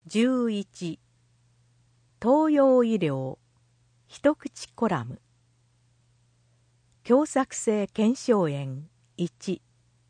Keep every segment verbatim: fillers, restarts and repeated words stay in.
じゅういち東洋医療一口コラム狭窄性腱鞘炎いち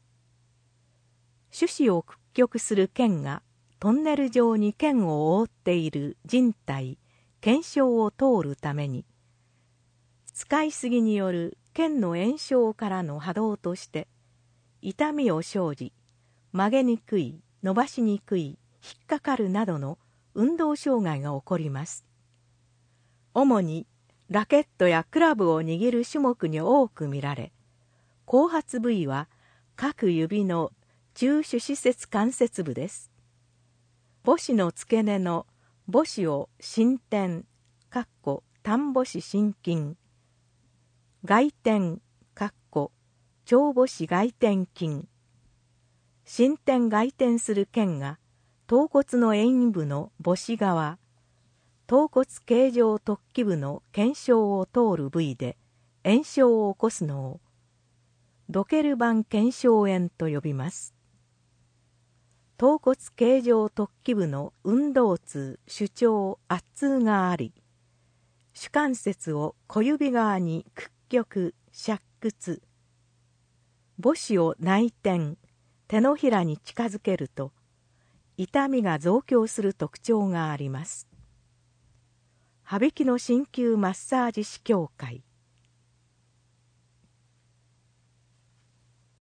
種子を屈曲する腱がトンネル状に腱を覆っている靭帯腱鞘を通るために使いすぎによる腱の炎症からの波動として痛みを生じ曲げにくい伸ばしにくい引っかかるなどの運動障害が起こります。主にラケットやクラブを握る種目に多く見られ、後発部位は各指の中手指節関節部です。母子の付け根の母子を伸展（短母子伸筋）、外転（長母子外転筋）、伸展外転する腱が頭骨の縁部の母子側、頭骨形状突起部の腱鞘を通る部位で炎症を起こすのをドケルバン腱鞘炎と呼びます。頭骨形状突起部の運動痛、主張、圧痛があり、主関節を小指側に屈曲、斜屈、母子を内転、手のひらに近づけると、痛みが増強する特徴があります。羽曳野鍼灸マッサージ師協会